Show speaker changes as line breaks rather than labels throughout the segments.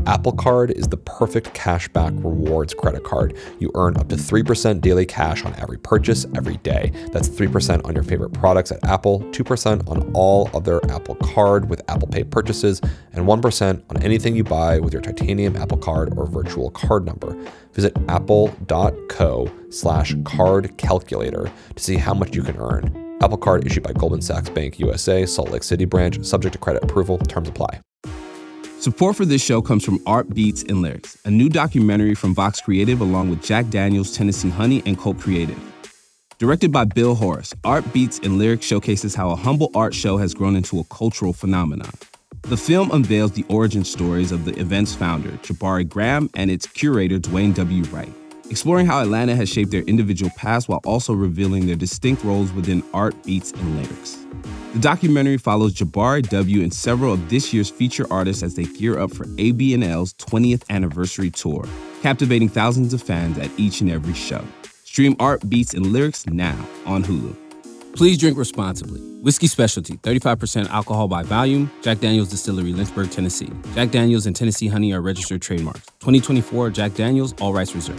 Apple Card is the perfect cashback rewards credit card. You earn up to 3% daily cash on every purchase every day. That's 3% on your favorite products at Apple, 2% on all other Apple Card with Apple Pay purchases, and 1% on anything you buy with your titanium Apple Card or virtual card number. Visit apple.co/card calculator to see how much you can earn. Apple Card issued by Goldman Sachs Bank USA, Salt Lake City branch, subject to credit approval. Terms apply.
Support for this show comes from Art Beats and Lyrics, a new documentary from Vox Creative along with Jack Daniels, Tennessee Honey, and Cult Creative. Directed by Bill Horace, Art Beats and Lyrics showcases how a humble art show has grown into a cultural phenomenon. The film unveils the origin stories of the event's founder, Jabari Graham, and its curator, Dwayne W. Wright, exploring how Atlanta has shaped their individual past while also revealing their distinct roles within art, beats, and lyrics. The documentary follows Jabari W. and several of this year's feature artists as they gear up for AB&L's 20th anniversary tour, captivating thousands of fans at each and every show. Stream Art, Beats, and Lyrics now on Hulu. Please drink responsibly. Whiskey Specialty, 35% alcohol by volume. Jack Daniel's Distillery, Lynchburg, Tennessee. Jack Daniel's and Tennessee Honey are registered trademarks. 2024 Jack Daniel's, all rights reserved.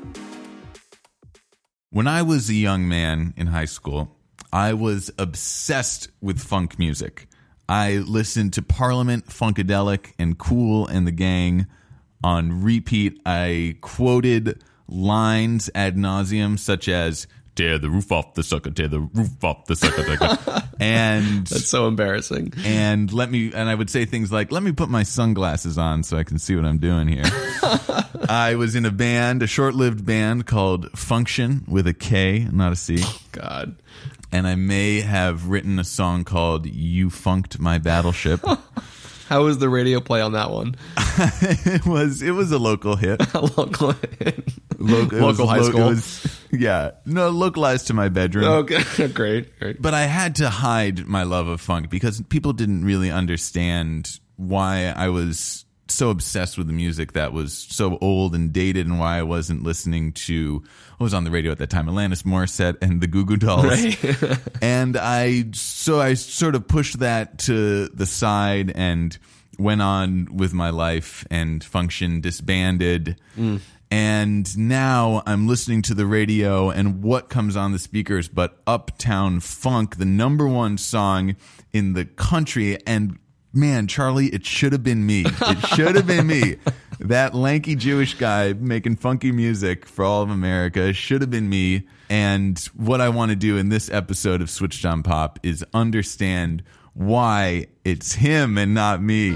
When I was a young man in high school, I was obsessed with funk music. I listened to Parliament, Funkadelic, and Kool and the Gang on repeat. I quoted lines ad nauseum, such as, "Tear the roof off the sucker, tear the roof off the sucker." And
that's so embarrassing.
And I would say things like, "Let me put my sunglasses on so I can see what I'm doing here." I was in a band, a short-lived band called Function with a K, not a C.
Oh, God.
And I may have written a song called "You Funked My Battleship."
How was the radio play on that one?
It was a local hit.
A local hit.
Local
high school.
Localized to my bedroom.
Okay, great.
But I had to hide my love of funk because people didn't really understand why I was so obsessed with the music that was so old and dated, and why I wasn't listening to what was on the radio at that time, Alanis Morissette and the Goo Goo Dolls. Right. And I sort of pushed that to the side and went on with my life, and Function disbanded. And now I'm listening to the radio, and what comes on the speakers but Uptown Funk, the number one song in the country. And man, Charlie, it should have been me. It should have been me. That lanky Jewish guy making funky music for all of America should have been me. And what I want to do in this episode of Switched on Pop is understand why it's him and not me.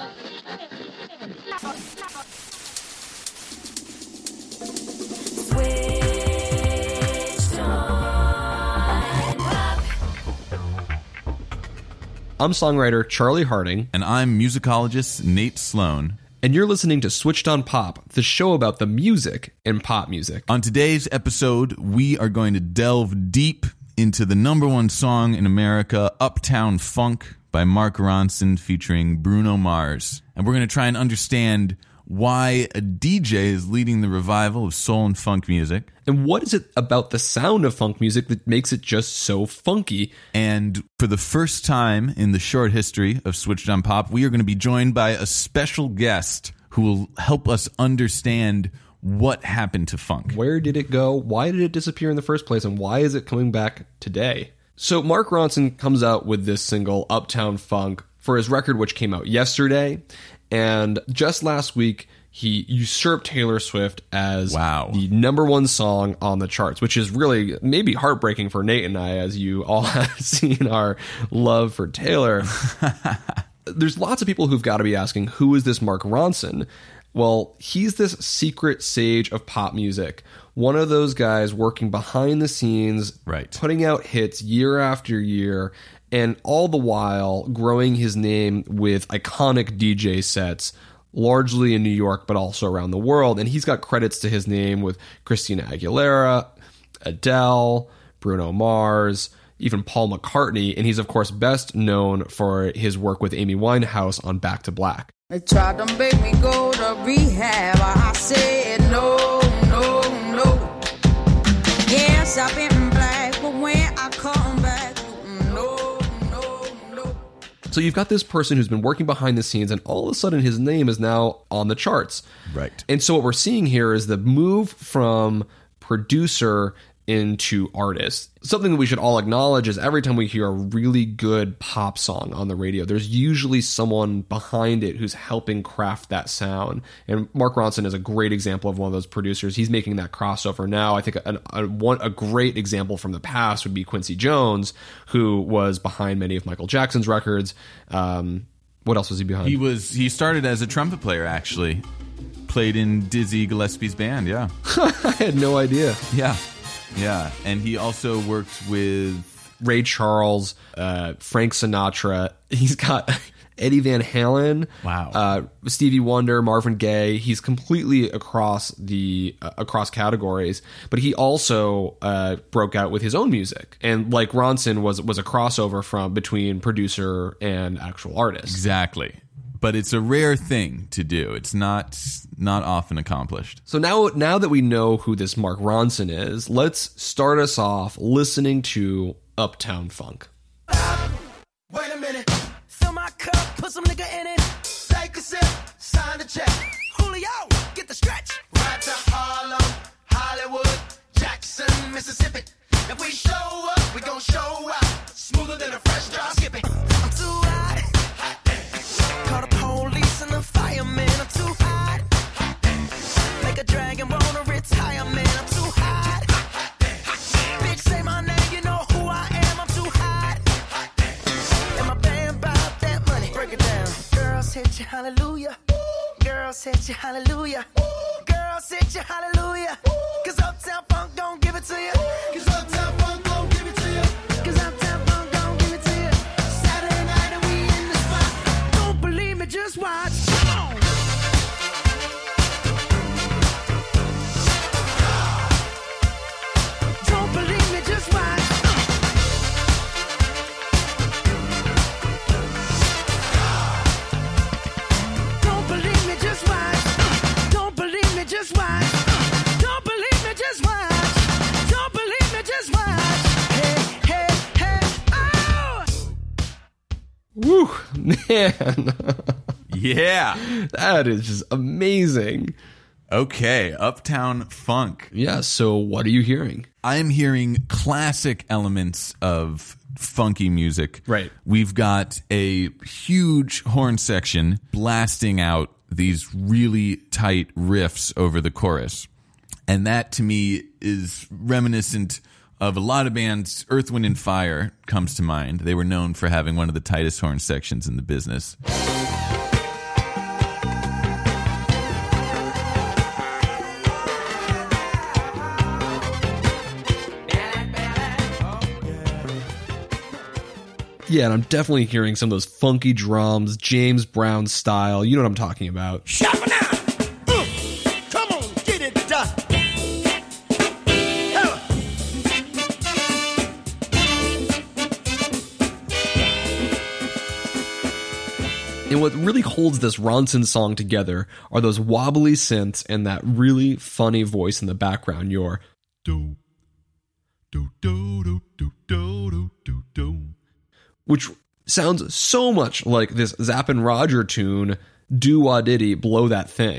I'm songwriter Charlie Harding.
And I'm musicologist Nate Sloan.
And you're listening to Switched on Pop, the show about the music in pop music.
On today's episode, we are going to delve deep into the number one song in America, Uptown Funk by Mark Ronson featuring Bruno Mars. And we're going to try and understand why a DJ is leading the revival of soul and funk music.
And what is it about the sound of funk music that makes it just so funky?
And for the first time in the short history of Switched on Pop, we are going to be joined by a special guest who will help us understand what happened to funk.
Where did it go? Why did it disappear in the first place? And why is it coming back today? So Mark Ronson comes out with this single, Uptown Funk, for his record, which came out yesterday. And just last week, he usurped Taylor Swift as the number one song on the charts, which is really maybe heartbreaking for Nate and I, as you all have seen our love for Taylor. There's lots of people who've got to be asking, who is this Mark Ronson? Well, he's this secret sage of pop music. One of those guys working behind the scenes, putting out hits year after year, and all the while growing his name with iconic DJ sets, largely in New York, but also around the world. And he's got credits to his name with Christina Aguilera, Adele, Bruno Mars, even Paul McCartney. And he's, of course, best known for his work with Amy Winehouse on Back to Black.
They tried to make me go to rehab. I said no, no, no. Yes, I've been black, but when I come back, no, no, no.
So you've got this person who's been working behind the scenes, and all of a sudden his name is now on the charts.
Right.
And so what we're seeing here is the move from producer into artist. Something that we should all acknowledge is every time we hear a really good pop song on the radio, there's usually someone behind it who's helping craft that sound. And Mark Ronson is a great example of one of those producers. He's making that crossover now. I think a great example from the past would be Quincy Jones, who was behind many of Michael Jackson's records. What else was he behind?
He started as a trumpet player, actually. Played in Dizzy Gillespie's band, yeah.
I had no idea.
Yeah, and he also worked with
Ray Charles, Frank Sinatra. He's got Eddie Van Halen, Stevie Wonder, Marvin Gaye. He's completely across categories. But he also broke out with his own music, and like Ronson was a crossover between producer and actual artist.
Exactly. But it's a rare thing to do. It's not often accomplished.
So now that we know who this Mark Ronson is, let's start us off listening to Uptown Funk.
Wait a minute. Fill my cup, put some nigga in it. Take a sip, sign the check. Julio, get the stretch. Right to Harlem, Hollywood, Jackson, Mississippi. If we show up, we gon' show out. Smoother than a fresh drop. Skip it. I'm too hot. Call the police and the fireman. I'm too hot. Make a dragon wanna retire, man. I'm too hot. Bitch, say my name, you know who I am. I'm too hot. And my band bought that money. Break it down. Girls hit you, hallelujah. Girls hit you, hallelujah. Girls hit you, hallelujah. Cause Uptown Funk don't give it to you. Cause Uptown Funk don't give it to you. Cause Uptown Funk don't give it to you. Saturday night and we in the spot. Don't believe me, just watch. Come on. Don't believe me, just watch. Don't believe me, just watch. Don't believe me, just watch. Don't believe me, just watch. Don't believe me, just watch. Hey, hey, hey, oh!
Woo, man.
Yeah.
That is just amazing.
Okay, Uptown Funk.
Yeah, so what are you hearing?
I'm hearing classic elements of funky music.
Right.
We've got a huge horn section blasting out these really tight riffs over the chorus. And that to me is reminiscent of a lot of bands. Earth, Wind and Fire comes to mind. They were known for having one of the tightest horn sections in the business.
Yeah, and I'm definitely hearing some of those funky drums, James Brown style. You know what I'm talking about.
Come on, get it done.
And what really holds this Ronson song together are those wobbly synths and that really funny voice in the background. Your do, do, do, do, do, do, do, do, which sounds so much like this Zapp and Roger tune, Do Wah Diddy, Blow That Thing.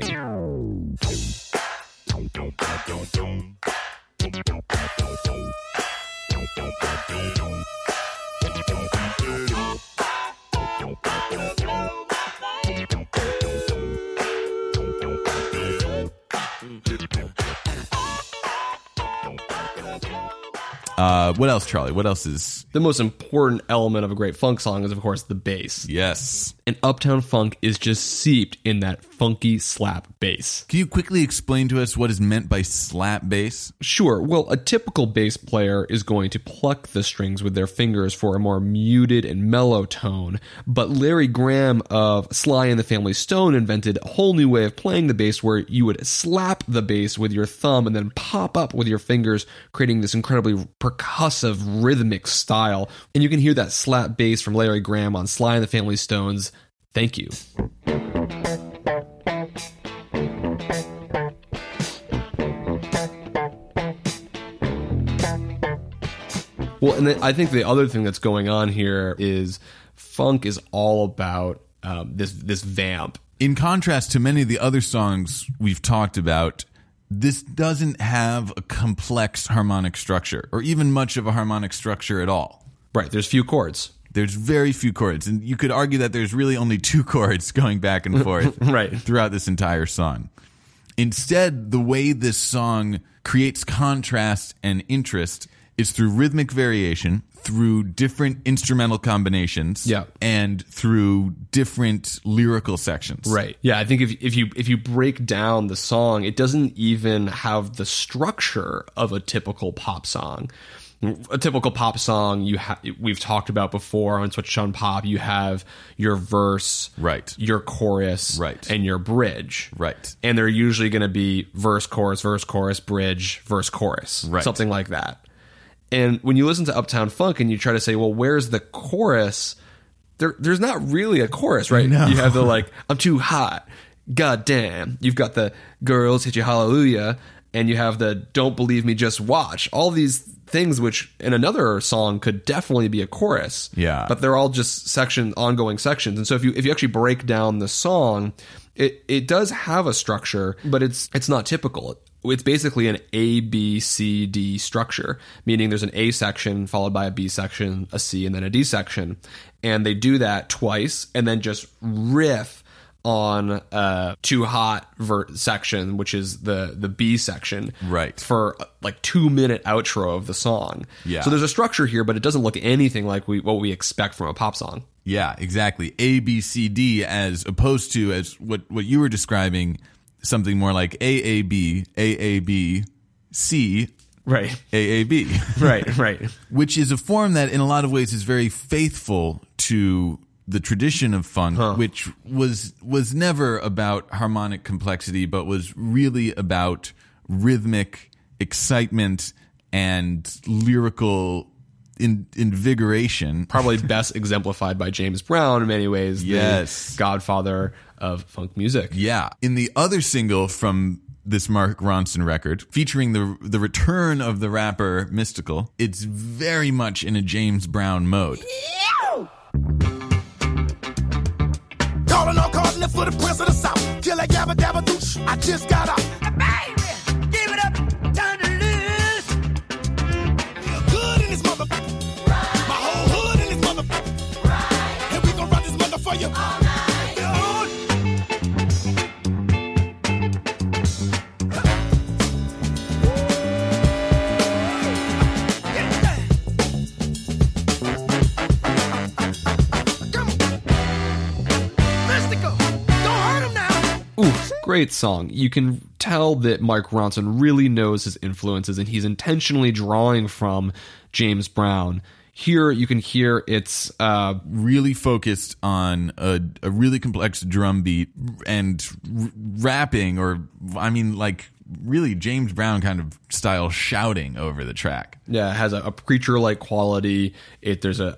What else, Charlie? What else is...
The most important element of a great funk song is, of course, the bass.
Yes.
And Uptown Funk is just seeped in that funky slap bass.
Can you quickly explain to us what is meant by slap bass?
Sure. Well, a typical bass player is going to pluck the strings with their fingers for a more muted and mellow tone. But Larry Graham of Sly and the Family Stone invented a whole new way of playing the bass where you would slap the bass with your thumb and then pop up with your fingers, creating this incredibly percussive, rhythmic style. And you can hear that slap bass from Larry Graham on Sly and the Family Stone's Thank You. Well, and I think the other thing that's going on here is funk is all about this vamp.
In contrast to many of the other songs we've talked about, this doesn't have a complex harmonic structure, or even much of a harmonic structure at all.
Right, there's few chords.
There's very few chords, and you could argue that there's really only 2 chords going back and forth
Right.
throughout this entire song. Instead, the way this song creates contrast and interest is through rhythmic variation, through different instrumental combinations,
Yeah.
and through different lyrical sections.
Right. Yeah, I think if you break down the song, it doesn't even have the structure of a typical pop song. A typical pop song we've talked about before on Switch on Pop. You have your verse,
Right.
your chorus,
Right.
and your bridge.
Right.
And they're usually going to be verse, chorus, bridge, verse, chorus.
Right.
Something like that. And when you listen to Uptown Funk and you try to say, well, where's the chorus? There's not really a chorus, right?
No.
You have the I'm too hot. God damn. You've got the girls hit you hallelujah. And you have the don't believe me, just watch. All these things which in another song could definitely be a chorus.
Yeah.
But they're all just ongoing sections. And so if you actually break down the song, it does have a structure, but it's not typical. It's basically an A, B, C, D structure, meaning there's an A section followed by a B section, a C, and then a D section. And they do that twice and then just riff on Too Hot section, which is the B section.
Right.
For 2-minute outro of the song.
Yeah.
So there's a structure here, but it doesn't look anything like what we expect from a pop song.
Yeah, exactly. A, B, C, D, as opposed to, as what you were describing, something more like AAB, C,
Right.
AAB.
Right.
Which is a form that in a lot of ways is very faithful to the tradition of funk, which was never about harmonic complexity, but was really about rhythmic excitement and lyrical invigoration.
Probably best exemplified by James Brown in many ways.
Yes.
The godfather of funk music.
Yeah. In the other single from this Mark Ronson record, featuring the return of the rapper Mystical, it's very much in a James Brown mode.
Calling all cardinal for the prince of the south. Kill that gabba dabba douche. I just got out. Baby, give it up, time to lose. Feel good in this mother. Right. My whole hood in this mother. Right. And we gon' run this mother for you. All night.
Great song. You can tell that Mark Ronson really knows his influences and he's intentionally drawing from James Brown. Here you can hear it's
really focused on a really complex drum beat and rapping, or I mean really James Brown kind of style shouting over the track.
Yeah, it has a preacher-like quality. It's a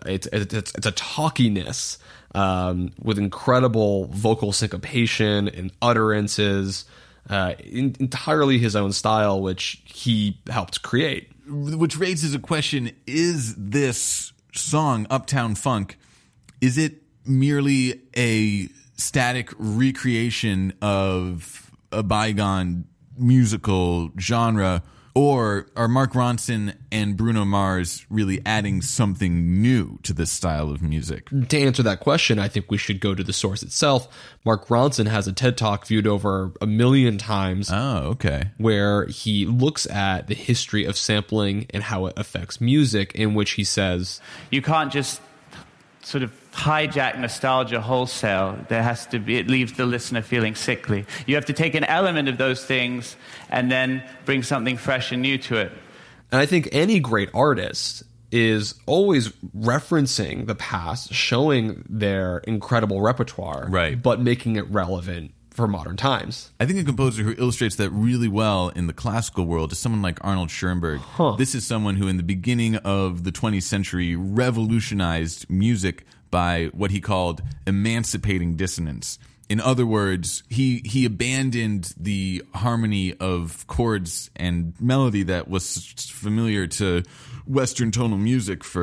talkiness with incredible vocal syncopation and utterances, entirely his own style, which he helped create.
Which raises a question: is this song Uptown Funk? Is it merely a static recreation of a bygone musical genre, or are Mark Ronson and Bruno Mars really adding something new to this style of music?
To answer that question, I think we should go to the source itself. Mark Ronson has a TED Talk viewed over 1 million times.
Oh, okay.
Where he looks at the history of sampling and how it affects music, in which he says,
you can't just sort of hijack nostalgia wholesale. There has to be, it leaves the listener feeling sickly. You have to take an element of those things and then bring something fresh and new to it.
And I think any great artist is always referencing the past, showing their incredible repertoire,
right,
but making it relevant for modern times.
I think a composer who illustrates that really well in the classical world is someone like Arnold Schoenberg. This is someone who in the beginning of the 20th century revolutionized music by what he called emancipating dissonance. In other words, he abandoned the harmony of chords and melody that was familiar to Western tonal music for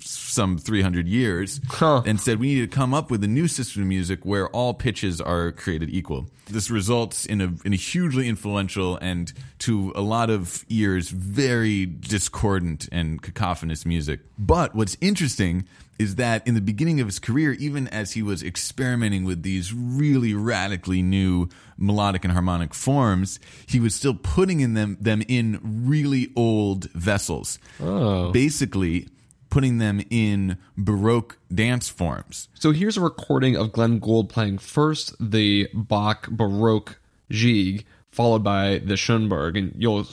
some 300 years and said we need to come up with a new system of music where all pitches are created equal. This results in a hugely influential and, to a lot of ears, very discordant and cacophonous music. But what's interesting is that in the beginning of his career, even as he was experimenting with these really radically new melodic and harmonic forms, he was still putting in them in really old vessels. Basically putting them in Baroque dance forms.
So here's a recording of Glenn Gould playing first the Bach Baroque Gigue, followed by the Schoenberg, and you'll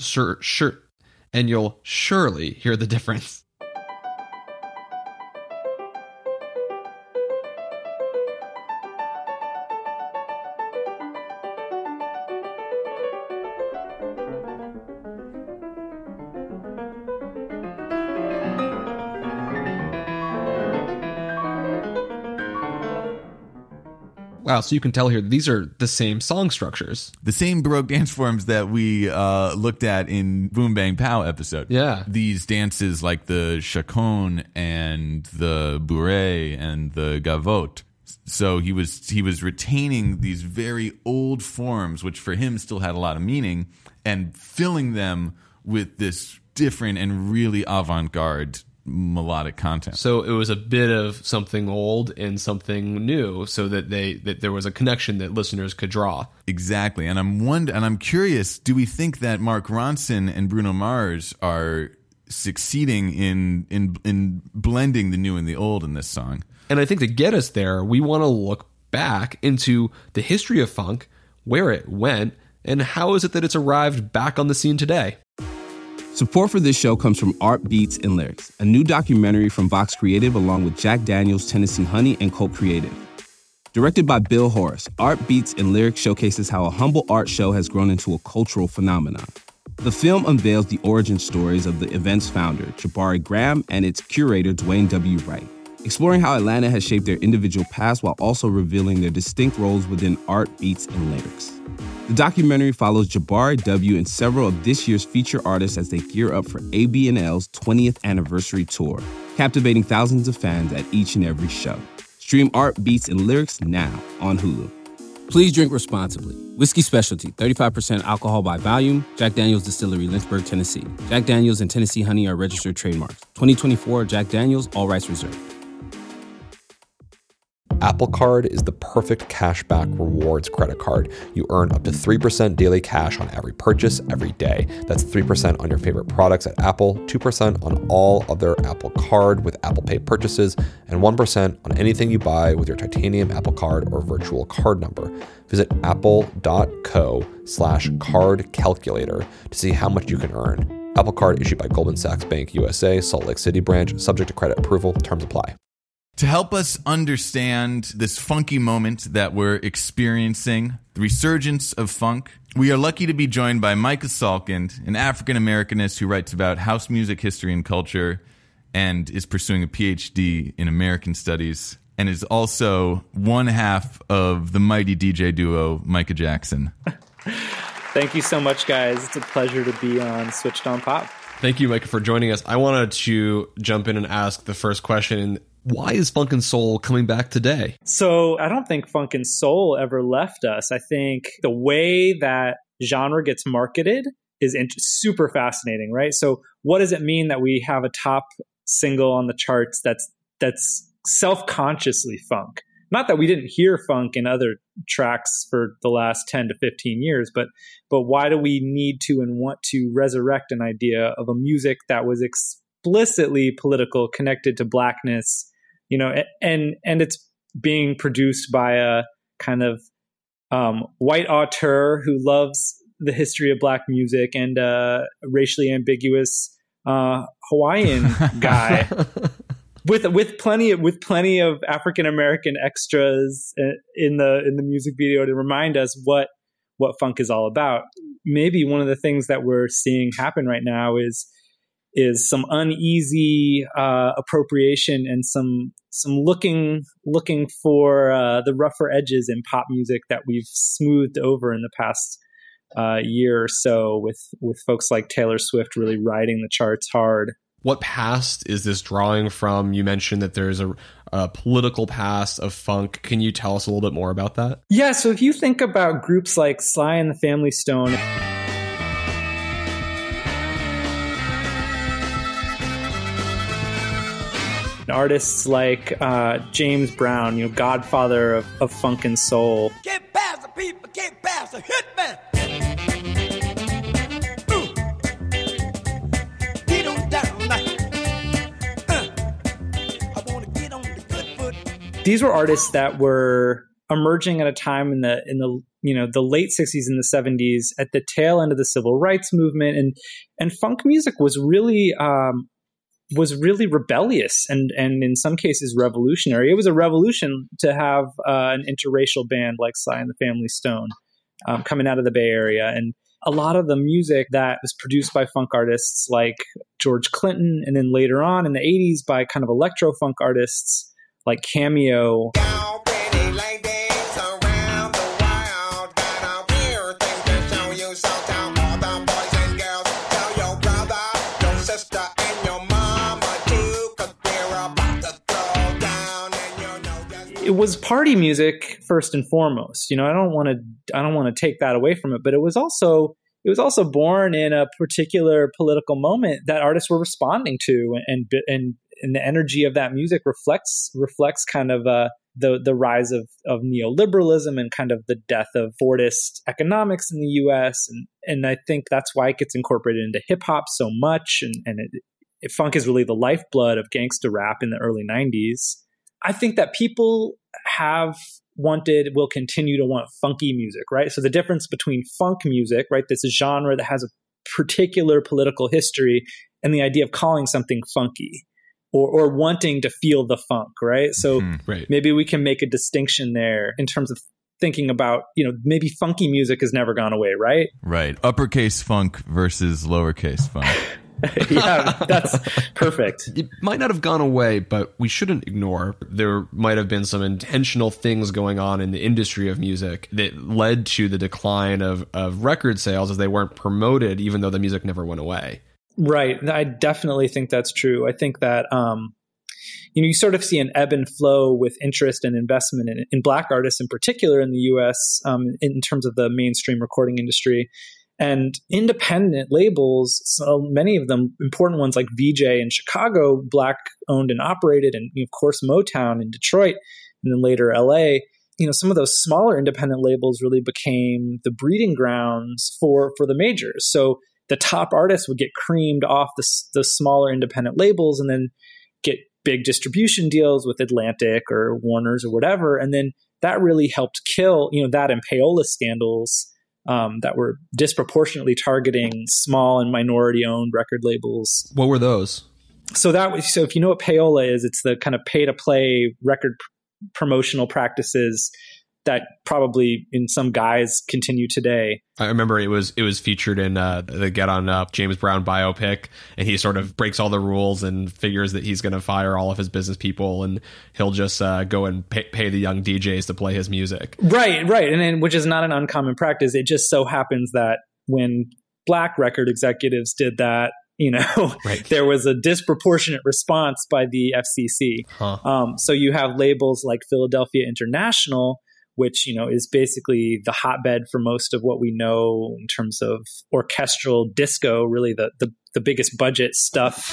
surely hear the difference. Wow, so you can tell here these are the same song structures.
The same Baroque dance forms that we looked at in Boom Bang Pow episode.
Yeah.
These dances like the chaconne and the bourrée and the gavotte. So he was retaining these very old forms, which for him still had a lot of meaning, and filling them with this different and really avant-garde melodic content.
So it was a bit of something old and something new, so that there was a connection that listeners could draw.
Exactly. And I'm curious, do we think that Mark Ronson and Bruno Mars are succeeding in blending the new and the old in this song?
And I think to get us there, we want to look back into the history of funk, where it went, and how is it that it's arrived back on the scene today.
Support for this show comes from Art Beats and Lyrics, a new documentary from Vox Creative along with Jack Daniels, Tennessee Honey, and Colt Creative. Directed by Bill Horace, Art Beats and Lyrics showcases how a humble art show has grown into a cultural phenomenon. The film unveils the origin stories of the event's founder, Jabari Graham, and its curator, Dwayne W. Wright, exploring how Atlanta has shaped their individual paths while also revealing their distinct roles within art, beats, and lyrics. The documentary follows Jabari W. and several of this year's feature artists as they gear up for AB&L's 20th anniversary tour, captivating thousands of fans at each and every show. Stream Art, Beats, and Lyrics now on Hulu. Please drink responsibly. Whiskey Specialty, 35% alcohol by volume. Jack Daniel's Distillery, Lynchburg, Tennessee. Jack Daniel's and Tennessee Honey are registered trademarks. 2024 Jack Daniel's, all rights reserved.
Apple Card is the perfect cashback rewards credit card. You earn up to 3% daily cash on every purchase every day. That's 3% on your favorite products at Apple, 2% on all other Apple Card with Apple Pay purchases, and 1% on anything you buy with your titanium Apple Card or virtual card number. Visit apple.co/card calculator to see how much you can earn. Apple Card issued by Goldman Sachs Bank USA, Salt Lake City branch, subject to credit approval. Terms apply.
To help us understand this funky moment that we're experiencing, the resurgence of funk, we are lucky to be joined by Micah Salkind, an African-Americanist who writes about house music history and culture and is pursuing a PhD in American Studies, and is also one half of the mighty DJ duo Micah Jackson.
Thank you so much, guys. It's a pleasure to be on Switched on Pop.
Thank you, Micah, for joining us. I wanted to jump in and ask the first question. Why is funk and soul coming back today?
So I don't think funk and soul ever left us. I think the way that genre gets marketed is super fascinating, right? So what does it mean that we have a top single on the charts that's self-consciously funk? Not that we didn't hear funk in other tracks for the last 10 to 15 years, but why do we need to and want to resurrect an idea of a music that was explicitly political, connected to blackness, and it's being produced by a kind of white auteur who loves the history of black music and a racially ambiguous Hawaiian guy with plenty of African American extras in the music video to remind us what funk is all about. Maybe one of the things that we're seeing happen right now is some uneasy appropriation and some looking for the rougher edges in pop music that we've smoothed over in the past year or so, with folks like Taylor Swift really riding the charts hard.
What past is this drawing from? You mentioned that there's a political past of funk. Can you tell us a little bit more about that?
Yeah, so if you think about groups like Sly and the Family Stone, artists like James Brown, godfather of funk and soul.
Get past the people, get past the hitman. Get on down like, I want to get on the good foot.
These were artists that were emerging at a time in the the late 60s and the 70s, at the tail end of the civil rights movement, and funk music was really rebellious and in some cases revolutionary. It was a revolution to have an interracial band like Sly and the Family Stone coming out of the Bay Area. And a lot of the music that was produced by funk artists like George Clinton, and then later on in the 80s by kind of electro funk artists like Cameo. It was party music first and foremost. I don't want to take that away from it, but it was also born in a particular political moment that artists were responding to, and the energy of that music reflects kind of the rise of neoliberalism and kind of the death of Fordist economics in the U.S. and I think that's why it gets incorporated into hip hop so much, and funk is really the lifeblood of gangsta rap in the early 90s. I think that people will continue to want funky music, right? So the difference between funk music, right, this genre that has a particular political history, and the idea of calling something funky or wanting to feel the funk, right? So maybe we can make a distinction there in terms of thinking about, maybe funky music has never gone away, right?
Right. Uppercase funk versus lowercase funk.
Yeah, that's perfect.
It might not have gone away, but we shouldn't ignore there might have been some intentional things going on in the industry of music that led to the decline of record sales, as they weren't promoted, even though the music never went away.
Right. I definitely think that's true. I think that, you sort of see an ebb and flow with interest and investment in Black artists in particular in the U.S. In terms of the mainstream recording industry. And independent labels, so many of them, important ones like VJ in Chicago, Black owned and operated, and of course Motown in Detroit, and then later LA. Some of those smaller independent labels really became the breeding grounds for the majors. So the top artists would get creamed off the smaller independent labels, and then get big distribution deals with Atlantic or Warner's or whatever. And then that really helped kill, that and payola scandals. That were disproportionately targeting small and minority-owned record labels.
What were those?
So if you know what payola is, it's the kind of pay-to-play record promotional practices that probably in some guise continue today.
I remember it was featured in the Get On Up James Brown biopic, and he sort of breaks all the rules and figures that he's going to fire all of his business people, and he'll just go and pay the young DJs to play his music.
Right, and then, which is not an uncommon practice. It just so happens that when Black record executives did that, right, there was a disproportionate response by the FCC. So you have labels like Philadelphia International, which, is basically the hotbed for most of what we know in terms of orchestral disco, really the biggest budget stuff.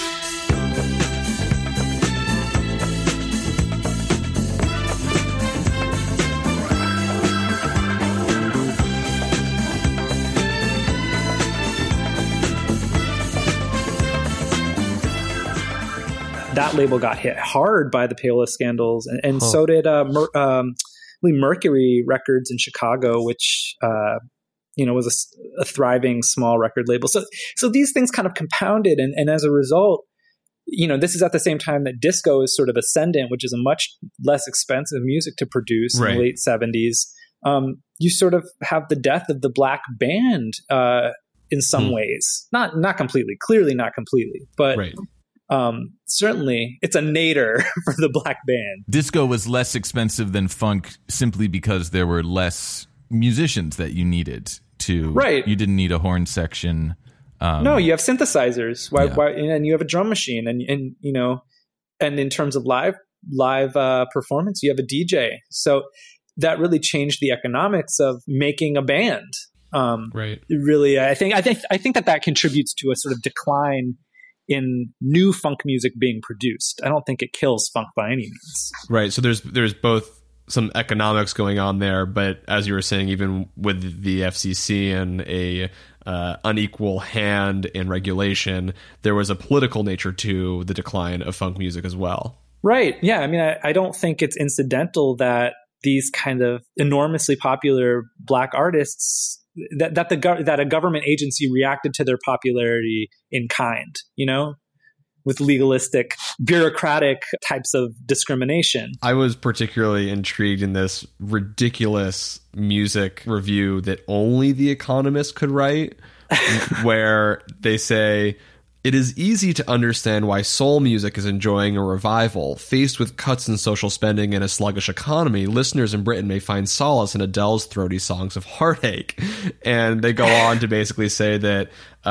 That label got hit hard by the payola scandals, and so did Mercury Records in Chicago, which was a thriving small record label. So these things kind of compounded, and as a result, this is at the same time that disco is sort of ascendant, which is a much less expensive music to produce in the late 70s. You sort of have the death of the Black band in some ways, not completely, clearly not completely, but. Right. Certainly it's a nadir for the Black band.
Disco was less expensive than funk simply because there were less musicians that you needed to. Right. You didn't need a horn section.
No, you have synthesizers. Why, and you have a drum machine, and and in terms of live performance, you have a DJ. So that really changed the economics of making a band.
Right.
Really, I think that contributes to a sort of decline in new funk music being produced. I don't think it kills funk by any means.
Right. So there's both some economics going on there, but as you were saying, even with the FCC and a unequal hand in regulation, there was a political nature to the decline of funk music as well.
Right. Yeah. I mean, I don't think it's incidental that these kind of enormously popular Black artists that a government agency reacted to their popularity in kind, with legalistic, bureaucratic types of discrimination.
I was particularly intrigued in this ridiculous music review that only The Economist could write, where they say, "It is easy to understand why soul music is enjoying a revival. Faced with cuts in social spending and a sluggish economy, listeners in Britain may find solace in Adele's throaty songs of heartache." And they go on to basically say that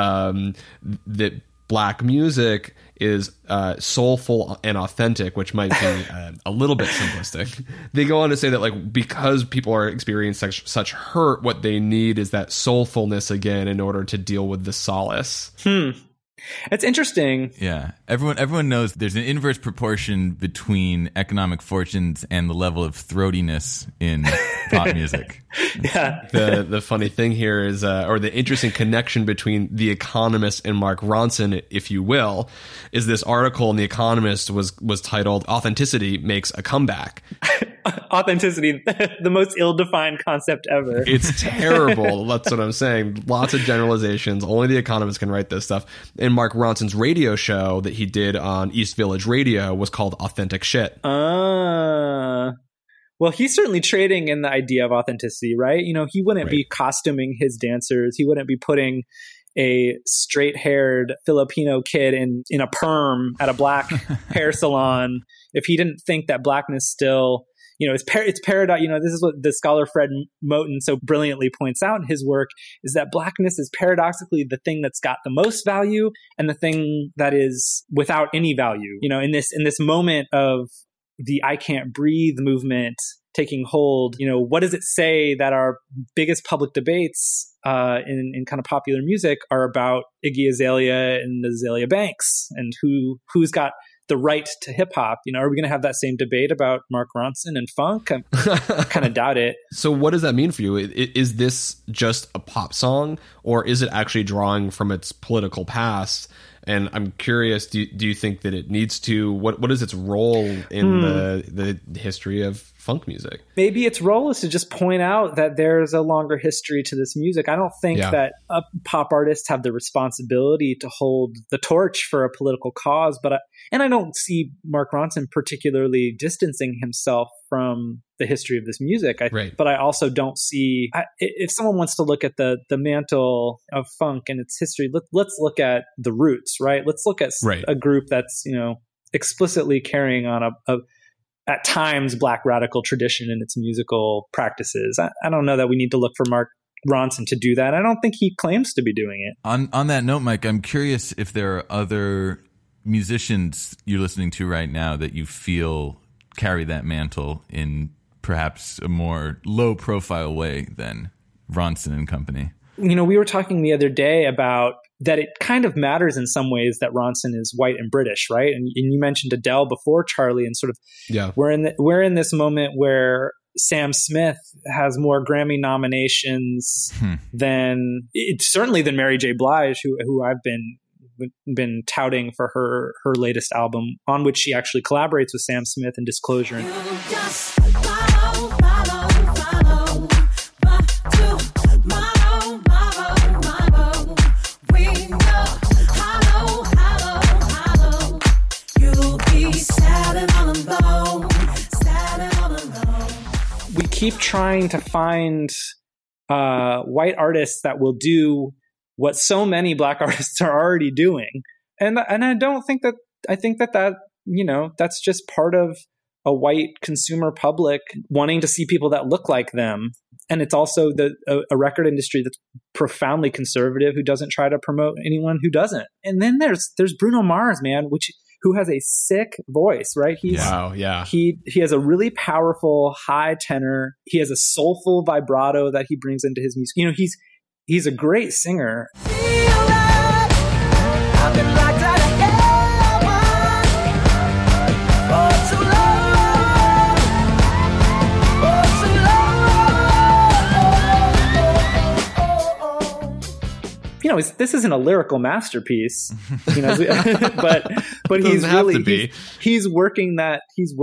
that Black music is soulful and authentic, which might be a little bit simplistic. They go on to say that, like, because people are experiencing such hurt, what they need is that soulfulness again in order to deal with the solace.
It's interesting.
Yeah. Everyone knows there's an inverse proportion between economic fortunes and the level of throatiness in pop music.
Yeah.
The funny thing here is, or the interesting connection between The Economist and Mark Ronson, if you will, is this article in The Economist was titled "Authenticity Makes a Comeback."
Authenticity, the most ill-defined concept ever.
It's terrible. That's what I'm saying. Lots of generalizations. Only The Economist can write this stuff. And Mark Ronson's radio show that he did on East Village Radio was called Authentic Shit.
Well, he's certainly trading in the idea of authenticity, right? He wouldn't be costuming his dancers. He wouldn't be putting a straight-haired Filipino kid in a perm at a black hair salon if he didn't think that blackness still... it's paradox. This is what the scholar Fred Moten so brilliantly points out in his work, is that blackness is paradoxically the thing that's got the most value and the thing that is without any value. In this moment of the "I Can't Breathe" movement taking hold, what does it say that our biggest public debates in kind of popular music are about Iggy Azalea and Azalea Banks, and who's got the right to hip hop? Are we going to have that same debate about Mark Ronson and funk? I kind of doubt it.
So what does that mean for you? Is this just a pop song, or is it actually drawing from its political past? And I'm curious, do you think that it needs to, what is its role in the history of funk music?
Maybe its role is to just point out that there's a longer history to this music. I don't think that pop artists have the responsibility to hold the torch for a political cause, and I don't see Mark Ronson particularly distancing himself from the history of this music. But I also don't see, if someone wants to look at the mantle of funk and its history, let's look at the Roots, right? Let's look at a group that's, explicitly carrying on a at times Black radical tradition in its musical practices. I don't know that we need to look for Mark Ronson to do that. I don't think he claims to be doing it.
On that note, Mike, I'm curious if there are other musicians you're listening to right now that you feel carry that mantle in perhaps a more low profile way than Ronson and company.
We were talking the other day about that it kind of matters in some ways that Ronson is white and British, right? And you mentioned Adele before, Charlie, and sort of we're in this moment where Sam Smith has more Grammy nominations than Mary J. Blige, who I've been touting for her latest album, on which she actually collaborates with Sam Smith in Disclosure. We keep trying to find white artists that will do what so many Black artists are already doing, and I don't think that. I think that that's just part of a white consumer public wanting to see people that look like them. And it's also a record industry that's profoundly conservative, who doesn't try to promote anyone who doesn't. And then there's Bruno Mars, man, who has a sick voice, right?
Wow, yeah.
He has a really powerful high tenor. He has a soulful vibrato that he brings into his music. You know, he's a great singer. You know, this isn't a lyrical masterpiece, you know, but he's really he's working that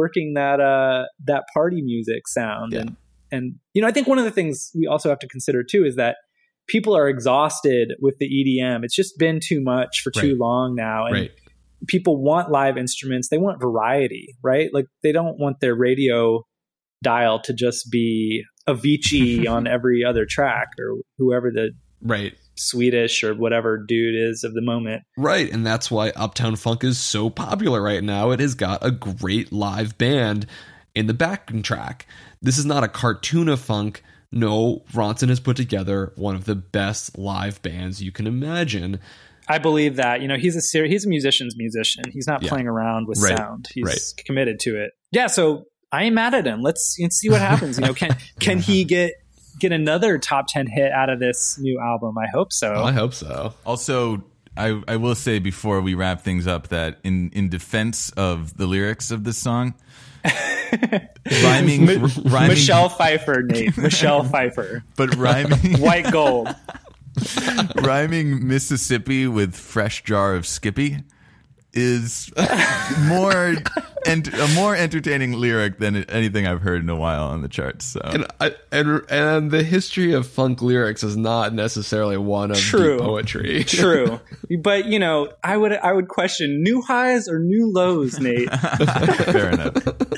party music sound, and you know, I think one of the things we also have to consider too is that people are exhausted with the EDM. It's just been too much for too long now, and people want live instruments. They want variety, right? Like they don't want their radio dial to just be Avicii on every other track or whoever the Swedish or whatever dude is of the moment.
Right. And that's why Uptown Funk is so popular right now. It has got a great live band in the backing track. This is not a cartoon of funk. No, Ronson has put together one of the best live bands you can imagine.
I believe that. You know, he's a musician's musician. He's not playing around with sound. He's committed to it. Yeah, so I ain't mad at him. Let's see what happens. You know, can he get another top 10 hit out of this new album? I hope so.
I hope so.
Also, I will say before we wrap things up that in defense of the lyrics of this song, rhyming
Michelle Pfeiffer, Nate. Michelle Pfeiffer.
But rhyming
white gold.
Rhyming Mississippi with fresh jar of Skippy is more entertaining lyric than anything I've heard in a while on the charts. So.
And the history of funk lyrics is not necessarily one of deep poetry.
True, but you know, I would question new highs or new lows, Nate.
Fair enough.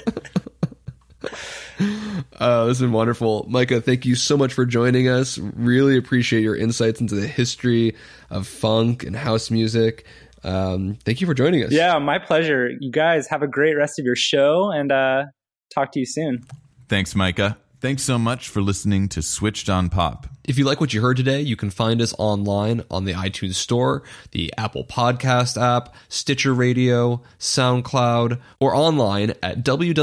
This has been wonderful. Micah, thank you so much for joining us. Really appreciate your insights into the history of funk and house music. Thank you for joining us.
Yeah, my pleasure. You guys have a great rest of your show, and talk to you soon.
Thanks, Micah. Thanks so much for listening to Switched on Pop.
If you like what you heard today, you can find us online on the iTunes Store, the Apple Podcast app, Stitcher Radio, SoundCloud, or online at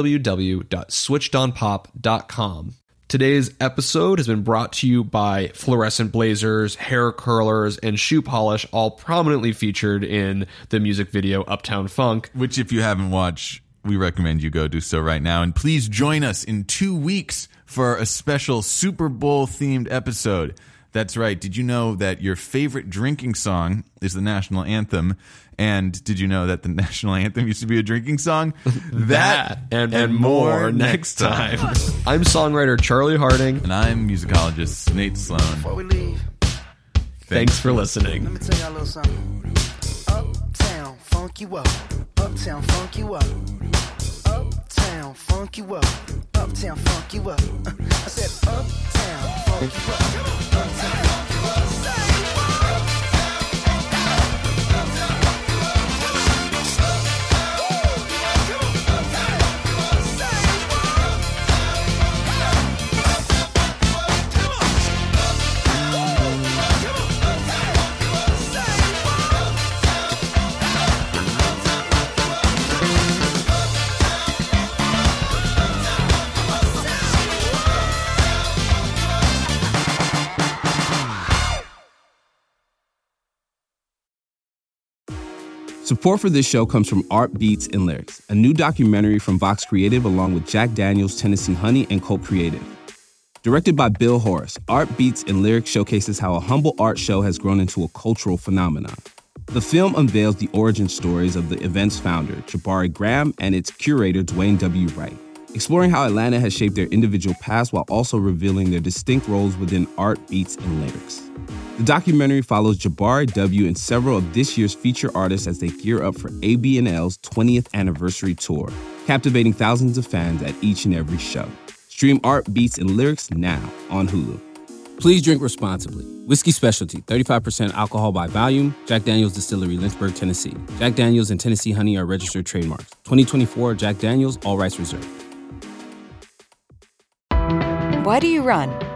www.switchedonpop.com. Today's episode has been brought to you by fluorescent blazers, hair curlers, and shoe polish, all prominently featured in the music video Uptown Funk.
Which, if you haven't watched, we recommend you go do so right now. And please join us in 2 weeks for a special Super Bowl-themed episode. That's right. Did you know that your favorite drinking song is the national anthem? And did you know that the national anthem used to be a drinking song?
That and more next time. I'm songwriter Charlie Harding.
And I'm musicologist Nate Sloan.
Before we leave,
Thanks for listening.
let me tell y'all a little something. Uptown, funk you up. Uptown, funk you up. Uptown, funk you up. Uptown, funk you up. I said uptown, funk you up. Uptown, funk you up.
Support for this show comes from Art Beats and Lyrics, a new documentary from Vox Creative along with Jack Daniels, Tennessee Honey, and Colt Creative. Directed by Bill Horace, Art Beats and Lyrics showcases how a humble art show has grown into a cultural phenomenon. The film unveils the origin stories of the event's founder, Jabari Graham, and its curator, Dwayne W. Wright, exploring how Atlanta has shaped their individual past while also revealing their distinct roles within art, beats, and lyrics. The documentary follows Jabari W. and several of this year's feature artists as they gear up for ABNL's 20th anniversary tour, captivating thousands of fans at each and every show. Stream Art, Beats, and Lyrics now on Hulu. Please drink responsibly. Whiskey Specialty, 35% alcohol by volume. Jack Daniel's Distillery, Lynchburg, Tennessee. Jack Daniel's and Tennessee Honey are registered trademarks. 2024 Jack Daniel's, all rights reserved.
Why do you run?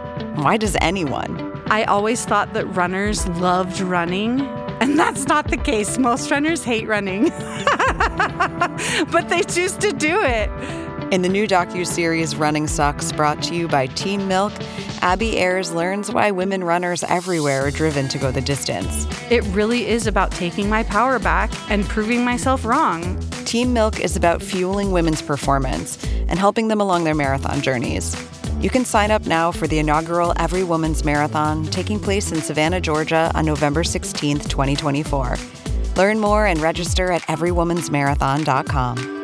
why does anyone?
I always thought that runners loved running, and that's not the case. Most runners hate running, but they choose to do it.
In the new docuseries Running Sucks, brought to you by Team Milk, Abby Ayers learns why women runners everywhere are driven to go the distance.
It really is about taking my power back and proving myself wrong.
Team Milk is about fueling women's performance and helping them along their marathon journeys. You can sign up now for the inaugural Every Woman's Marathon taking place in Savannah, Georgia on November 16th, 2024. Learn more and register at everywomansmarathon.com.